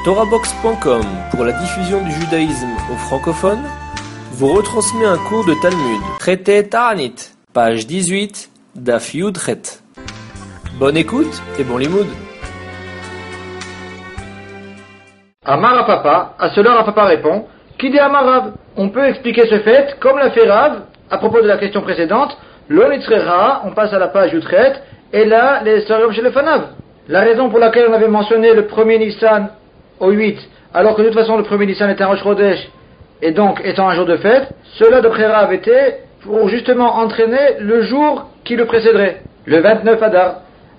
TorahBox.com, pour la diffusion du judaïsme aux francophones, vous retransmet un cours de Talmud, traité Ta'anit, page 18, Daf Yud Chet. Bonne écoute et bon limoud. Amar à papa, à cela Rapapa répond, Kidé Amar Rav. On peut expliquer ce fait, comme l'a fait Rav, à propos de la question précédente, l'onitzrera, on passe à la page Yud Chet, et là, les Sorium chez le Fanav. La raison pour laquelle on avait mentionné le premier Nissan au 8, alors que de toute façon le premier Nissan était un Rosh Chodesh, et donc étant un jour de fête, cela d'après Rav était pour justement entraîner le jour qui le précéderait, le 29 Adar.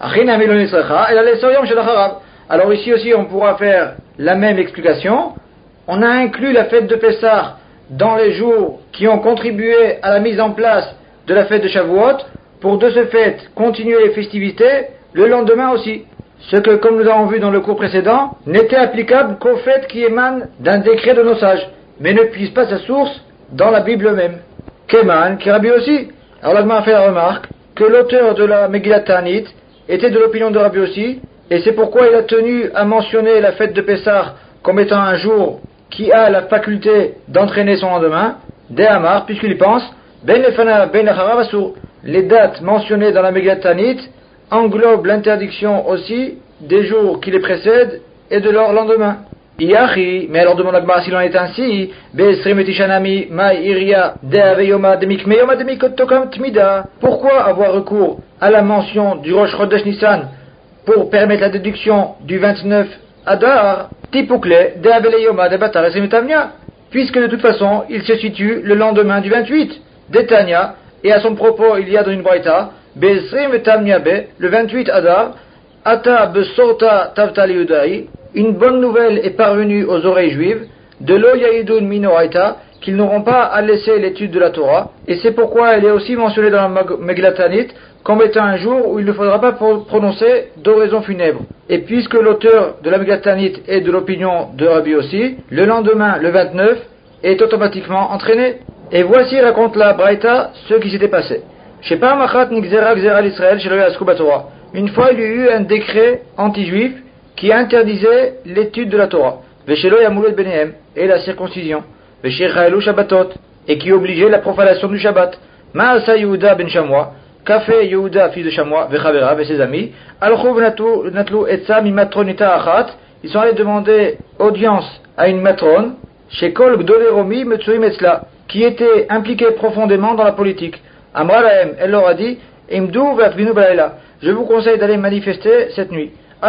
Alors ici aussi on pourra faire la même explication. On a inclus la fête de Pessah dans les jours qui ont contribué à la mise en place de la fête de Shavuot, pour de ce fait continuer les festivités le lendemain aussi. Ce que, comme nous avons vu dans le cours précédent, n'était applicable qu'aux fêtes qui émanent d'un décret de nos sages, mais ne puise pas sa source dans la Bible même. Keman, qui Rabbi aussi. Alors l'Agma a fait la remarque que l'auteur de la Megillat Ta'anit était de l'opinion de Rabbi aussi, et c'est pourquoi il a tenu à mentionner la fête de Pessah comme étant un jour qui a la faculté d'entraîner son lendemain, des Amar, puisqu'il pense, Ben Lefana, Ben Lacharav Asur. Les dates mentionnées dans la Megillat Ta'anit englobent l'interdiction aussi des jours qui les précèdent et de leur lendemain. Iachi, mais alors demande l'Agma s'il en est ainsi, Be'esrimetishanami, Mai Iria, De'aveyoma, Demikmeyoma, Demikotokam Tmida. Pourquoi avoir recours à la mention du Rosh Chodesh Nissan pour permettre la déduction du 29 Adar, Tipukle, De'aveleyoma, De'batar, Esrimetavnia, puisque de toute façon, il se situe le lendemain du 28, Detania, et à son propos, il y a dans une braïta, Be'esrimetavnia le 28 Adar, Ata Besorta Tavtali Udai, une bonne nouvelle est parvenue aux oreilles juives, de lo Yaïdoun Minoraita, qu'ils n'auront pas à laisser l'étude de la Torah, et c'est pourquoi elle est aussi mentionnée dans la Megillat Ta'anit comme étant un jour où il ne faudra pas prononcer d'oraison funèbre. Et puisque l'auteur de la Megillat Ta'anit est de l'opinion de Rabbi aussi, le lendemain, le 29, est automatiquement entraîné. Et voici, raconte la Braïta, ce qui s'était passé. Shepa Machat Nigzera Gzera l'Israël chez le Torah. Une fois, il y eut un décret anti-juif qui interdisait l'étude de la Torah, Veshelo Yamulet Benehem, et la circoncision, Veshechaelu Shabbatot, et qui obligeait la profanation du Shabbat. Ma'asa Yehuda ben Shamwa, qu'a fait Yehuda, fils de Shamwa, Vechavera, et ses amis, Alchouv Natlu Etza Mimatronita Achat, ils sont allés demander audience à une matrone, chez Kol Gdoleromi Metsuim Etzla, qui était impliquée profondément dans la politique. Amra Lahem, elle leur a dit, Imdou V'Akvinu Balayla, je vous conseille d'aller manifester cette nuit.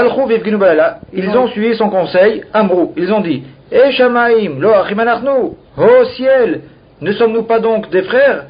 Ils ont suivi son conseil, Amrou, ils ont dit, Shamaim, lo achimanachnu, ô ciel, ne sommes-nous pas donc des frères?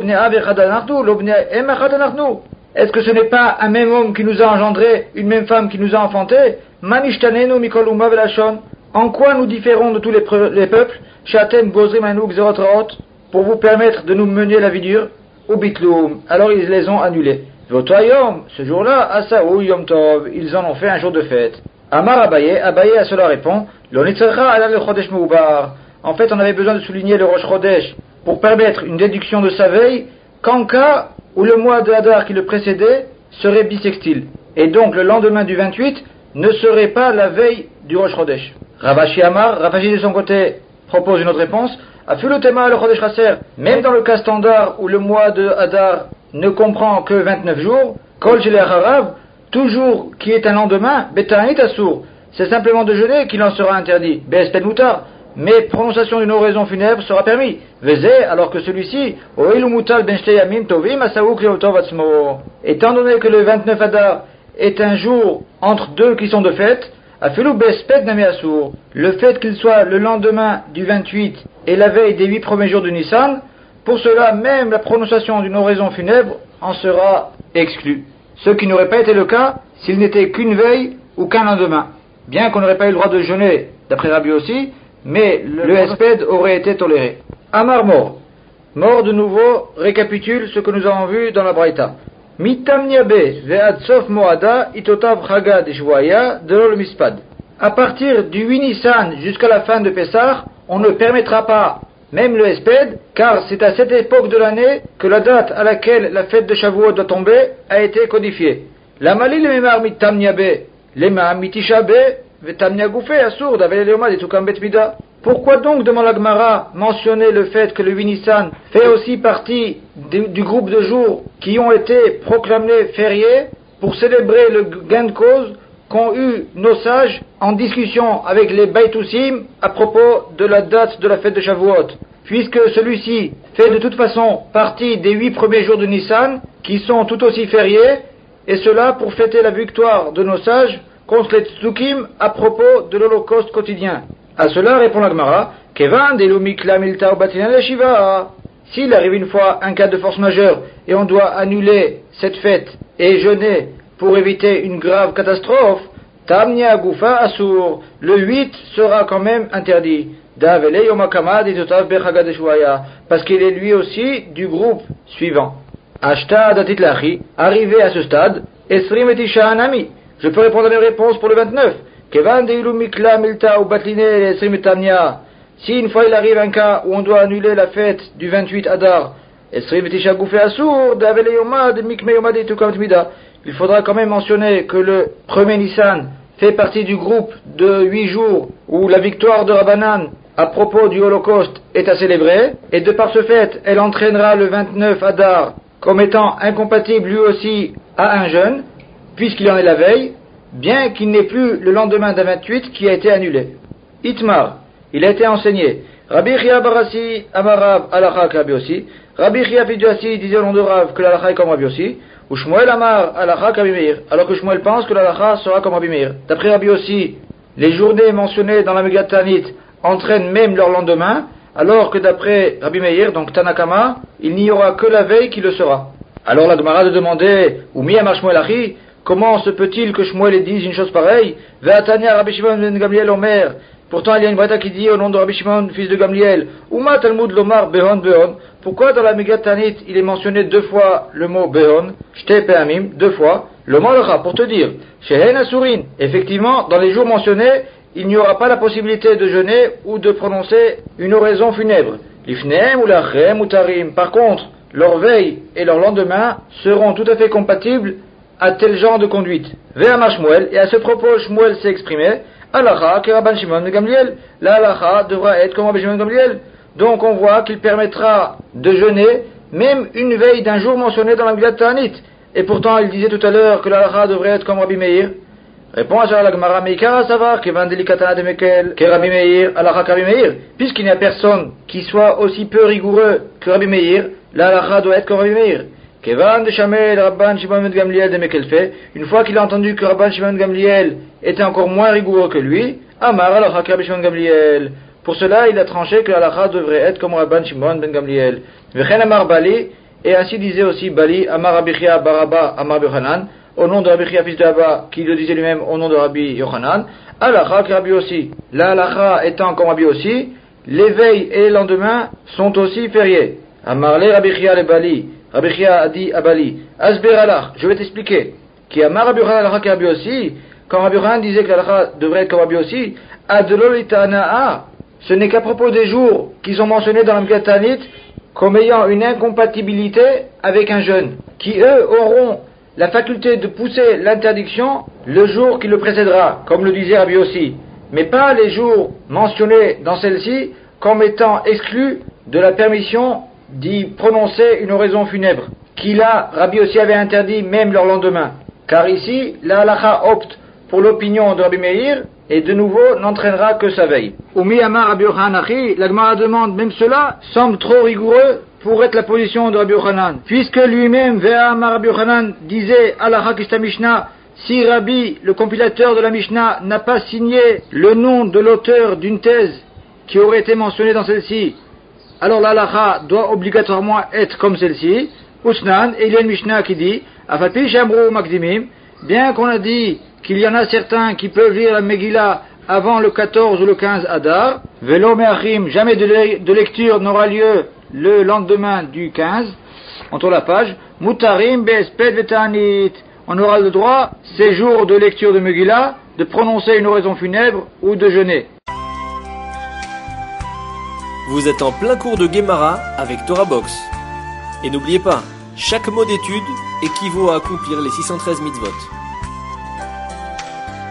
Est-ce que ce n'est pas un même homme qui nous a engendré, une même femme qui nous a enfanté? Manishtanenu mikol umma velashon. En quoi nous différons de tous les peuples? Shatem gozrim anu gzerotraot, pour vous permettre de nous mener la vie dure? Ubitloum, alors ils les ont annulés. Votoyom, ce jour-là, Asaou Yom Tov, ils en ont fait un jour de fête. Amar Abaye, Abaye à cela répond, L'onitzercha ala le Chodesh Meubar. En fait, on avait besoin de souligner le Rosh Chodesh pour permettre une déduction de sa veille qu'en cas où le mois de Hadar qui le précédait serait bissextile. Et donc le lendemain du 28 ne serait pas la veille du Rosh Chodesh. Ravashi Amar, Ravashi de son côté propose une autre réponse. Afulotema le Chodesh Chaser, même dans le cas standard où le mois de Hadar ne comprend que 29 jours, Kol Shele Acharav, toujours qui est un lendemain, Beta'anit Asur, c'est simplement de jeûner qu'il en sera interdit, Be'esped Mutar, mais prononciation d'une oraison funèbre sera permis, Vezé, alors que celui-ci, Oilu Mutal Ben Shtei Yamim Tovim Asaou Kriotov Atzmo, étant donné que le 29 Adar est un jour entre deux qui sont de fête, Afilu Be'esped Nami Asur, le fait qu'il soit le lendemain du 28 et la veille des 8 premiers jours du Nissan, pour cela, même la prononciation d'une oraison funèbre en sera exclue. Ce qui n'aurait pas été le cas s'il n'était qu'une veille ou qu'un lendemain. Bien qu'on n'aurait pas eu le droit de jeûner, d'après Rabbi aussi, mais le hesped aurait été toléré. Amar Mor. Mor de nouveau récapitule ce que nous avons vu dans la Braïta. Mitam Niabe ve'ad sof moada itotav chagad shvoya de l'ol mispad. À partir du 8 Nissan jusqu'à la fin de Pessah, on ne permettra pas même le hesped, car c'est à cette époque de l'année que la date à laquelle la fête de Shavuot doit tomber a été codifiée. La Mali le Memar mitam Niabe, le Memar mitishabe, vetamnia goufé assour d'avel leoma de tukam betmida. Pourquoi donc, demande la Gemara, mentionner le fait que le 8 Nissan fait aussi partie du groupe de jours qui ont été proclamés fériés pour célébrer le gain de cause qu'ont eu nos sages en discussion avec les Baïtoussim à propos de la date de la fête de Shavuot, puisque celui-ci fait de toute façon partie des 8 premiers jours de Nissan qui sont tout aussi fériés, et cela pour fêter la victoire de nos sages contre les Tzukim à propos de l'Holocauste quotidien. À cela répond la Gemara, Kevan delumikla milta obatina le shiva. S'il arrive une fois un cas de force majeure et on doit annuler cette fête et jeûner pour éviter une grave catastrophe, tamnia gufa asur, le 8 sera quand même interdit. Davele yomakama ditotav bechaga de shuaya, parce qu'il est lui aussi du groupe suivant. Ashta datit lachi, arrivé à ce stade, esrim et tisha anami. Je peux répondre à mes réponses pour le 29. Kevan deilu mikla milta ou batline esrim et tamnia. Si une fois il arrive un cas où on doit annuler la fête du 28 Adar, esrim et tisha gufé asur, davele yomad mikme yomad et tukam tmida. Il faudra quand même mentionner que le premier Nissan fait partie du groupe de 8 jours où la victoire de Rabbanan à propos du Holocauste est à célébrer, et de par ce fait, elle entraînera le 29 Adar comme étant incompatible lui aussi à un jeûne, puisqu'il en est la veille, bien qu'il n'ait plus le lendemain d'un 28 qui a été annulé. Itmar, il a été enseigné. Rabbi Chia Barassi, Amarav, Alacha, Rabbi aussi. Rabbi Chia Fidjassi disait au nom de Rav que l'Alacha est comme Rabbi aussi. Ou Shmuel Amar, Alacha, Rabbi Meir, alors que Shmuel pense que l'Alacha sera comme Rabbi Meir. D'après Rabbi aussi, les journées mentionnées dans la Megatanit entraînent même leur lendemain, alors que d'après Rabbi Meir, donc Tanakama, il n'y aura que la veille qui le sera. Alors la Gemara de demander, ou Miyamar Shmuel Achi, comment se peut-il que Shmuel dise une chose pareille? Ve'atania Rabbi Shimon ben Gamliel Omer. Pourtant, il y a une breta qui dit au nom de Rabbi Shimon, fils de Gamliel, Uma Talmud Lomar Behon Behon. Pourquoi dans la Megatanit il est mentionné 2 fois le mot Behon, Shte Peamim, 2 fois, Lomar Lecha, pour te dire, Shehen Asurin. Effectivement, dans les jours mentionnés, il n'y aura pas la possibilité de jeûner ou de prononcer une oraison funèbre. L'ifnem ou lachem ou tarim. Par contre, leur veille et leur lendemain seront tout à fait compatibles à tel genre de conduite. Ve'amar Shmuel, et à ce propos, Shmuel s'est exprimé, Alacha, que Rabban Shimon ben Gamliel. La Alacha devra être comme Rabban Shimon ben Gamliel. Donc on voit qu'il permettra de jeûner même une veille d'un jour mentionné dans la Megillat Ta'anit. Et pourtant, il disait tout à l'heure que l'Alacha devrait être comme Rabbi Meir. Répond à la Gemara, Meikara savoir que Vandelikatana de Mekel, que Rabbi Meir, Alacha Rabbi Meir. Puisqu'il n'y a personne qui soit aussi peu rigoureux que Rabbi Meir, l'Alacha doit être comme Rabbi Meir. Kevan de Shamel, Rabban Shimon ben Gamliel de Mekelfe, une fois qu'il a entendu que Rabban Shimon ben Gamliel était encore moins rigoureux que lui, Amar Alacha Rabbi Shimon ben Gamliel. Pour cela, il a tranché que l'Alacha devrait être comme Rabban Shimon ben Gamliel. Vechen Amar Bali, et ainsi disait aussi Bali, Amar Rabbi Chia Baraba, Amar Yochanan, au nom de Rabbi Chia fils de Abba, qui le disait lui-même au nom de Rabbi Yochanan, Alacha que Rabbi aussi. L'Alacha étant comme Rabbi aussi, les veilles et les lendemains sont aussi fériés. Amarle Rabbi Chia le Bali, Rabbi Chia a dit à Bali, Asber Alach, je vais t'expliquer. Qui Amar Rabbi Yochanan Alacha que Rabbi aussi, quand Rabbi Yochanan disait que l'Alacha devrait être comme Rabbi aussi, Adlolitana'a, ce n'est qu'à propos des jours qui sont mentionnés dans la Megillat Ta'anit comme ayant une incompatibilité avec un jeûne, qui eux auront la faculté de pousser l'interdiction le jour qui le précédera, comme le disait Rabbi aussi, mais pas les jours mentionnés dans celle-ci comme étant exclus de la permission d'y prononcer une oraison funèbre, qui là, Rabbi aussi avait interdit même leur lendemain. Car ici, la halakha opte pour l'opinion de Rabbi Meir, et de nouveau n'entraînera que sa veille. Umi Amar Rabbi Yochanan Achi, la Gemara demande, même cela semble trop rigoureux pour être la position de Rabbi Yochanan, puisque lui-même, Ve'a Amar Rabbi Yochanan, disait Alacha Kista Mishnah, si Rabbi, le compilateur de la Mishnah, n'a pas signé le nom de l'auteur d'une thèse qui aurait été mentionnée dans celle-ci, alors l'Alacha doit obligatoirement être comme celle-ci. Usnan, et il y a une Mishnah qui dit, Afapi Shamru Makdimim, bien qu'on a dit qu'il y en a certains qui peuvent lire la Megillah avant le 14 ou le 15 Adar, Velo Meachim, jamais de lecture n'aura lieu le lendemain du 15, on tourne la page, Mutarim Be'esped Vetanit, on aura le droit, ces jours de lecture de Megillah, de prononcer une oraison funèbre ou de jeûner. Vous êtes en plein cours de Gemara avec Torah Box. Et n'oubliez pas, chaque mot d'étude équivaut à accomplir les 613 mitzvot.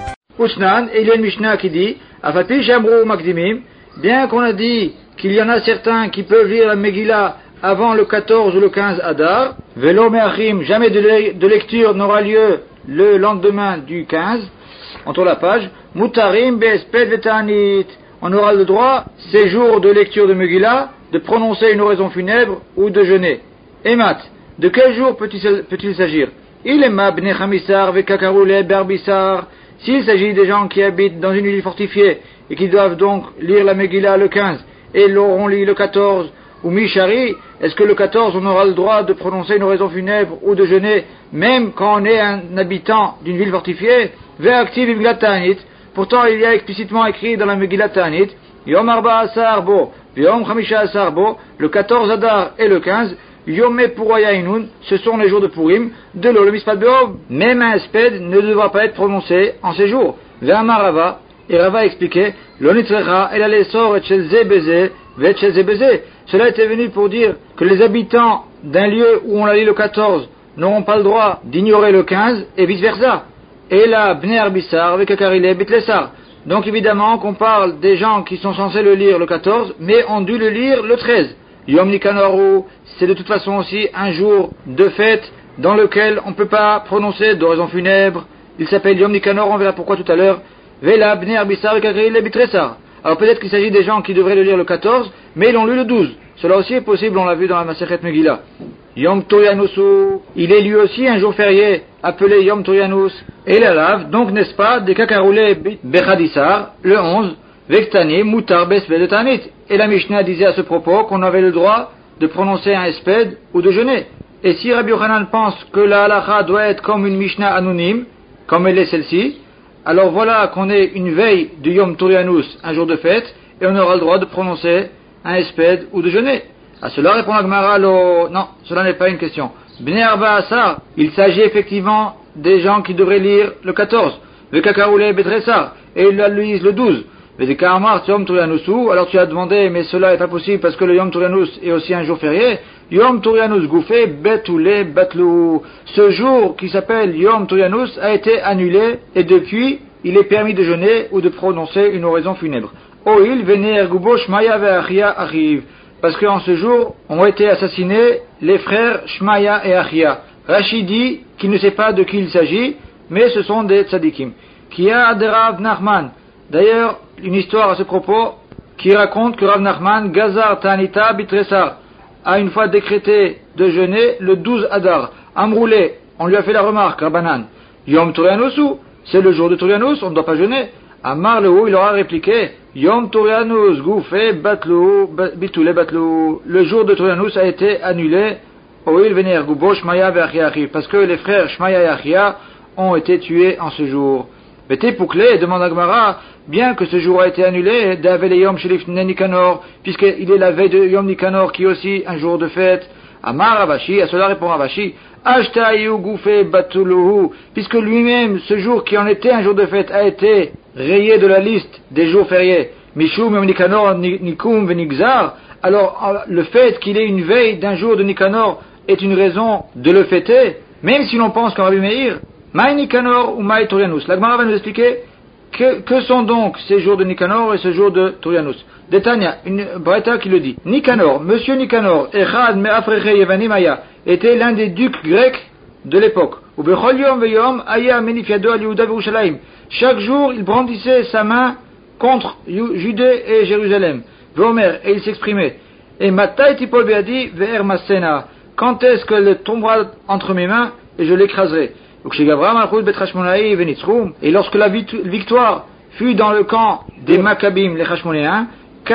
Usnan, et il y a une Mishnah qui dit, Afati Shamru Makdimim, bien qu'on a dit qu'il y en a certains qui peuvent lire la Megillah avant le 14 ou le 15 Adar, Velo Me'achim, jamais de lecture n'aura lieu le lendemain du 15, on tourne la page, Mutarim Be'esped Vetanit, on aura le droit, ces jours de lecture de Megillah, de prononcer une oraison funèbre ou de jeûner. Emat, de quel jour peut-il s'agir? Il est Mabne Chamisar Vekakaroule Berbissar, s'il s'agit des gens qui habitent dans une ville fortifiée et qui doivent donc lire la Megillah le 15 et l'auront lu le 14, ou Mishari, est-ce que le 14 on aura le droit de prononcer une oraison funèbre ou de jeûner, même quand on est un habitant d'une ville fortifiée? Ve'aktiv Megillat Ta'anit, pourtant il y a explicitement écrit dans la Megillat Ta'anit, Yom Arba Asar Bo, Yom Chamisha Asar Bo, le 14 Adar et le 15, Yom Puroyainun, ce sont les jours de Purim, de l'eau, le Mispat Be'ov, même un sped ne devra pas être prononcé en ces jours. Ve'amar Rava, et Rava expliquait, L'onitzrecha, el alesor et chelze beze, ve chelze beze. Cela était venu pour dire que les habitants d'un lieu où on a lu le 14 n'auront pas le droit d'ignorer le 15 et vice versa. Et là, Bnei Arbissar, Vekakarile, Bitlesar. Donc évidemment qu'on parle des gens qui sont censés le lire le 14, mais ont dû le lire le 13. Yom Nikanoru, c'est de toute façon aussi un jour de fête dans lequel on ne peut pas prononcer d'oraison funèbre. Il s'appelle Yom Nikanor, on verra pourquoi tout à l'heure. Vela Bnei Arbissar Vekakarile Bitlesar. Alors peut-être qu'il s'agit des gens qui devraient le lire le 14, mais ils l'ont lu le 12. Cela aussi est possible, on l'a vu dans la Masechet Megillah. Yom Turianusu, il est lui aussi un jour férié, appelé Yom Turianus. Et la lave, donc n'est-ce pas, des Kakaroulé Bechadissar, le 11, Vektani, Moutar, Besped, Tanit. Et la Mishnah disait à ce propos qu'on avait le droit de prononcer un esped ou de jeûner. Et si Rabbi Yochanan pense que la halacha doit être comme une Mishnah anonyme, comme elle est celle-ci, alors voilà qu'on est une veille du Yom Turianus, un jour de fête, et on aura le droit de prononcer un esped ou de jeûner. À cela répond la Gemara, non, cela n'est pas une question. Bnei Arba Asar, il s'agit effectivement des gens qui devraient lire le 14, le Kakaroulé Bedressar, et ils la lisent le 12. Vedekarmar Yom Turianusu, alors tu as demandé, mais cela n'est pas possible parce que le Yom Turianus est aussi un jour férié. Yom Turianus Goufé Betule Batlou. Ce jour qui s'appelle Yom Turianus a été annulé et depuis il est permis de jeûner ou de prononcer une oraison funèbre. Oil Vener Gubo Shmaya Ve'achia arrive. Parce qu'en ce jour ont été assassinés les frères Shmaya et Achia. Rashi dit qu'il ne sait pas de qui il s'agit, mais ce sont des tzadikim. Kia de Rav Nachman. D'ailleurs, une histoire à ce propos qui raconte que Rav Nachman Gazar Tanita Bitresar a une fois décrété de jeûner le 12 Adar. Amroulé, on lui a fait la remarque, Rabbanan. Yom Turianusu, c'est le jour de Turianus, on ne doit pas jeûner. Amar Lehu, il aura répliqué, Yom Turianus, Goufé, Batlou, Bitoulé, Batlou. Le jour de Turianus a été annulé, Oil Vener Gubo, Shmaya et Achia, parce que les frères Shmaya et Achia ont été tués en ce jour. Vete Pouklé, demande à Gemara, bien que ce jour a été annulé, d'Avel Yom Shelif Nikanor, puisqu'il est la veille de Yom Nikanor qui est aussi un jour de fête. Amar Ravashi, à cela répond Ravashi, Ashtaïu Goufé Batuluhu, puisque lui-même, ce jour qui en était un jour de fête, a été rayé de la liste des jours fériés. Mishum Yom Nikanor Nikum Venigzar, alors le fait qu'il ait une veille d'un jour de Nikanor est une raison de le fêter, même si l'on pense qu'en Rabbi Meir, Maï Nikanor ou Maï Turianus. La Gemara va nous expliquer que sont donc ces jours de Nikanor et ce jour de Turianus. Détania, une braïta qui le dit. Nikanor, monsieur Nikanor, Echad Me'afreche Yevanimaya, était l'un des ducs grecs de l'époque. Ou Bechol Yom Veyom Aya Menifiado al Yehuda Yerushalayim. Chaque jour, il brandissait sa main contre Judée et Jérusalem. Vomer, et il s'exprimait. Et Matai Tipol Beadi Ve'er Masena. Quand est-ce qu'elle tombera entre mes mains et je l'écraserai? Et lorsque la victoire fut dans le camp des Maccabim, les Hashmonéens,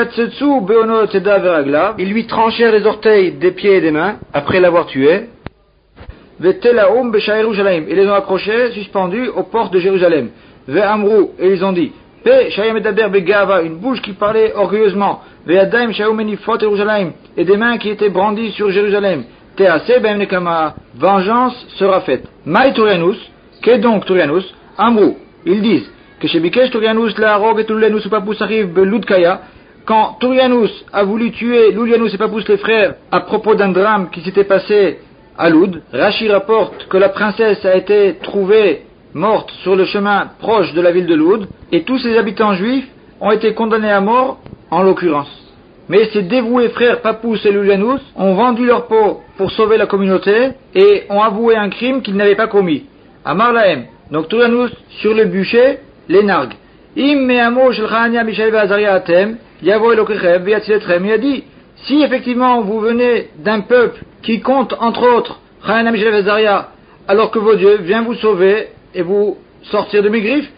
ils lui tranchèrent les orteils des pieds et des mains, après l'avoir tué, et les ont accrochés, suspendus aux portes de Jérusalem. Et ils ont dit, une bouche qui parlait orgueilleusement, et des mains qui étaient brandies sur Jérusalem. Vengeance sera faite. Maï Turianus, qu'est donc Turianus? Amrou, ils disent que chez Bikesh Turianus la rogue et Toulenus ou Papous arrive Beludkaya, quand Turianus a voulu tuer Loulianus et Papous les frères à propos d'un drame qui s'était passé à Loud, Rashi rapporte que la princesse a été trouvée morte sur le chemin proche de la ville de Loud, et tous ses habitants juifs ont été condamnés à mort en l'occurrence. Mais ces dévoués frères Papous et Loulianous ont vendu leur peau pour sauver la communauté et ont avoué un crime qu'ils n'avaient pas commis. Amar Lahem, donc Loulianous sur le bûcher, les nargue. Im me'amo shel Hanania Mishaël ve'Azaria atem, yavo elokechem ve'yatziletrem, il a dit, si effectivement vous venez d'un peuple qui compte entre autres Hanania Mishaël ve'Azaria, alors que vos dieux viennent vous sauver et vous sortir de mes griffes,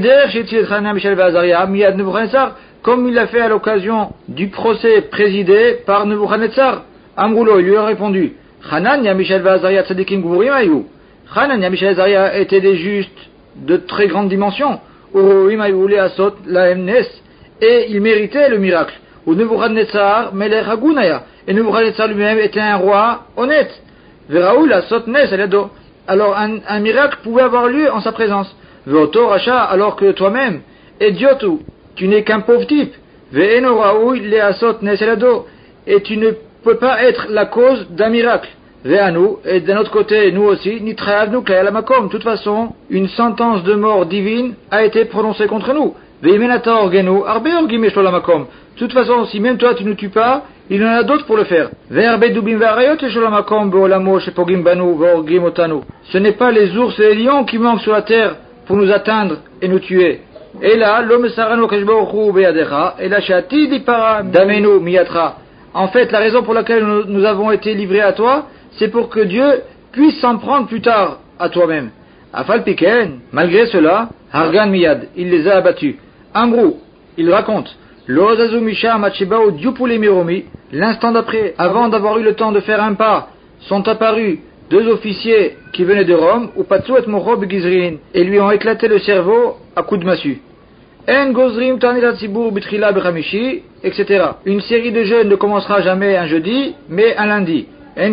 comme il l'a fait à l'occasion du procès présidé par Nebuchadnezzar. Amroulo, il lui a répondu, Hanania, Mishaël ve'Azaria tzadikim gvurim ayou. Hanania, Mishaël ve'Azaria étaient des justes de très grande dimension. Uroim ayou le'asot lahem nes. Et ils méritaient le miracle. Ou Nebuchadnezzar melech hagunaya. Et Nebuchadnezzar lui-même était un roi honnête. Veraou le'asot nes alado. Alors un miracle pouvait avoir lieu en sa présence. Ve'oto racha, alors que toi-même, idiotu, tu n'es qu'un pauvre type. Ve'eno raoui le'asot nes alado. Et tu ne peux pas être la cause d'un miracle. Ve'anu, et d'un autre côté, nous aussi, nitraavnu kla'el hamakom. De toute façon, une sentence de mort divine a été prononcée contre nous. Ve'imenata orgenu, arbe orgim eshlo lamakom. De toute façon, si même toi tu ne tues pas, il y en a d'autres pour le faire. Ce n'est pas les ours et les lions qui manquent sur la terre pour nous atteindre et nous tuer. Et là, l'homme en fait, la raison pour laquelle nous avons été livrés à toi, c'est pour que Dieu puisse s'en prendre plus tard à toi-même. Afal Piken, malgré cela, Hargan Miyad, il les a abattus. Amrou, il raconte. L'instant d'après, avant d'avoir eu le temps de faire un pas, sont apparus deux officiers qui venaient de Rome, et lui ont éclaté le cerveau à coups de massue. Etc. Une série de jeûnes ne commencera jamais un jeudi, mais un lundi. On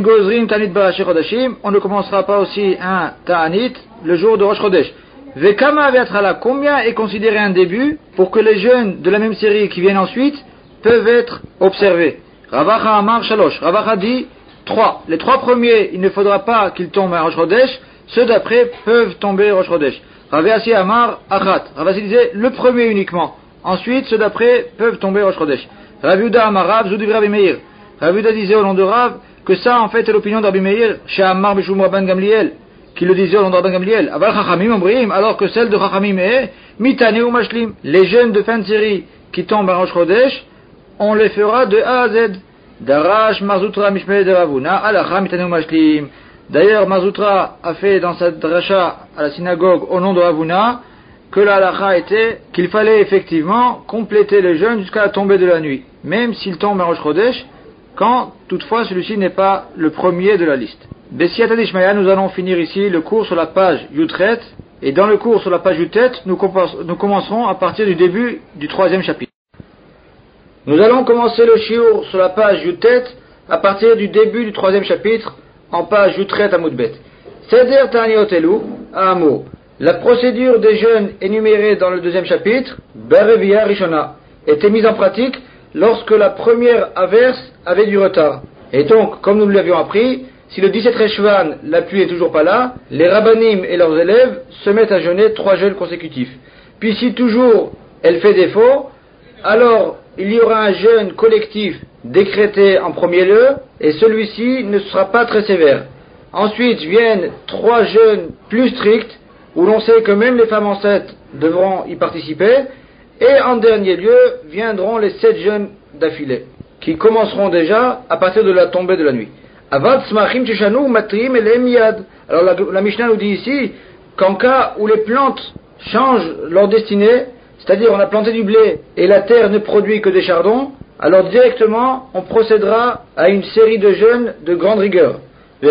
ne commencera pas aussi un ta'anit le jour de Rosh Chodesh. Vekama ve'atrala, combien est considéré un début pour que les jeûnes de la même série qui viennent ensuite peuvent être observés. Ravacha Amar Shalosh, Ravacha dit 3. Les 3 premiers, il ne faudra pas qu'ils tombent à Rosh Chodesh, ceux d'après peuvent tomber à Rosh Chodesh. Ravasi Amar Achat, Ravasi disait le premier uniquement, ensuite ceux d'après peuvent tomber à Rosh Chodesh. Raviuda Amar Rav, Zoudivra Rabbi Meir, Raviuda disait au nom de Rav que ça en fait est l'opinion d'Rabbi Meir, chez Ammar Bishum Rabban Gamliel, qui le disait au nom de Rabban Gamliel, Aval Chachamim Omrim, alors que celle de Chachamim est Mitane ou Mashlim. Les jeunes de fin de série qui tombent à Rosh Chodesh, on les fera de A à Z. Darash Marzutra Mishmele de Ravuna, Alacha Mitane ou Mashlim. D'ailleurs, Marzutra a fait dans sa dracha à la synagogue au nom de Ravuna que la halacha était qu'il fallait effectivement compléter le jeûne jusqu'à la tombée de la nuit, même s'il tombe à Rosh Chodesh, quand toutefois celui-ci n'est pas le premier de la liste. Bessiata d'Ishmaïa, nous allons finir ici le cours sur la page Yutret, et dans le cours sur la page Yutet, nous commencerons à partir du début du 3e chapitre. Nous allons commencer le shiur sur la page Yutet à partir du début du 3e chapitre, en page Yutret à Moudbet. Seder Ta'aniotelu, à un mot. La procédure des jeûnes énumérée dans le 2e chapitre, Berevia Rishona, était mise en pratique lorsque la première averse avait du retard. Et donc, comme nous l'avions appris, si le 17 Reshvan, la pluie est toujours pas là, les rabbanim et leurs élèves se mettent à jeûner 3 jeûnes consécutifs. Puis si toujours elle fait défaut, alors il y aura un jeûne collectif décrété en premier lieu, et celui-ci ne sera pas très sévère. Ensuite viennent 3 jeûnes plus stricts, où l'on sait que même les femmes enceintes devront y participer, et en dernier lieu viendront les 7 jeûnes d'affilée, qui commenceront déjà à partir de la tombée de la nuit. Alors la Mishnah nous dit ici qu'en cas où les plantes changent leur destinée, c'est-à-dire on a planté du blé et la terre ne produit que des chardons, alors directement on procédera à une série de jeûnes de grande rigueur. Il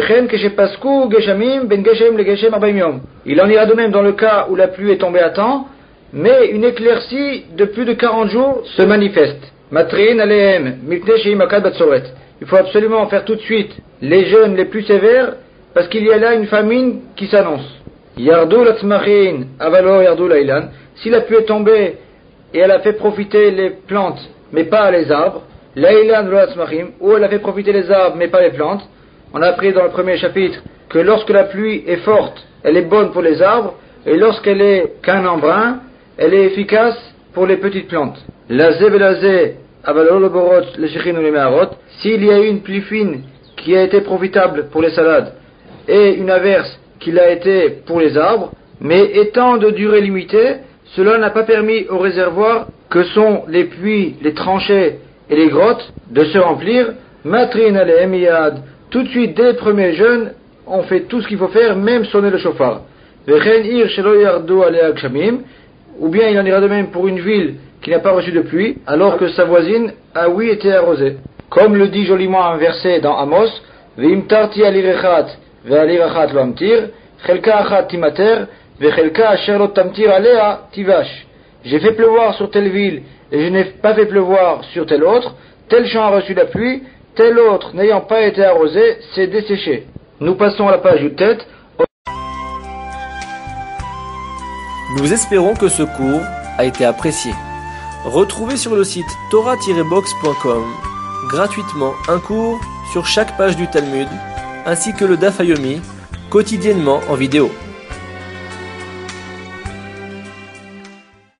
en ira de même dans le cas où la pluie est tombée à temps, mais une éclaircie de plus de 40 jours se manifeste. Il faut absolument faire tout de suite les jeûnes les plus sévères, parce qu'il y a là une famine qui s'annonce. Yardou latzmachin, avalo yardou lailan. Si la pluie est tombée et elle a fait profiter les plantes, mais pas les arbres, lailan latzmachim, ou elle a fait profiter les arbres, mais pas les plantes. On a appris dans le premier chapitre que lorsque la pluie est forte, elle est bonne pour les arbres. et lorsqu'elle est qu'un embrun, elle est efficace pour les petites plantes. La zé, avaloloborot, le shechin ou les meharot, s'il y a eu une pluie fine qui a été profitable pour les salades, et une averse qui l'a été pour les arbres, mais étant de durée limitée, cela n'a pas permis aux réservoirs que sont les puits, les tranchées et les grottes de se remplir. Matrin alehem yad, tout de suite dès les premiers jeunes, on fait tout ce qu'il faut faire, même sonner le chauffard. Vechen ir shelo yardu alea gshamim, ou bien il en ira de même pour une ville qui n'a pas reçu de pluie, alors que sa voisine a oui été arrosée. Comme le dit joliment un verset dans Amos, Ve'im tarti alirechat ve'alirachat lo amtir, chelka achat timater, ve'chelka asher lo tamtir alea tivash. J'ai fait pleuvoir sur telle ville, et je n'ai pas fait pleuvoir sur telle autre, tel champ a reçu la pluie, tel autre n'ayant pas été arrosé, s'est desséché. Nous passons à la page du tête. Nous espérons que ce cours a été apprécié. Retrouvez sur le site torah-box.com gratuitement un cours sur chaque page du Talmud, ainsi que le Daf Yomi, quotidiennement en vidéo.